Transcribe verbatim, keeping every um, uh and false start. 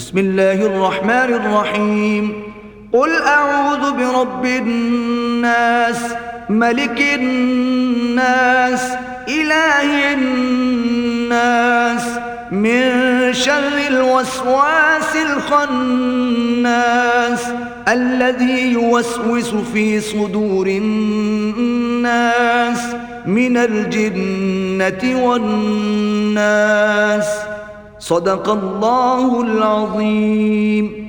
بسم الله الرحمن الرحيم قل أعوذ برب الناس ملك الناس إله الناس من شر الوسواس الخناس الذي يوسوس في صدور الناس من الجنة والناس. صدق الله العظيم.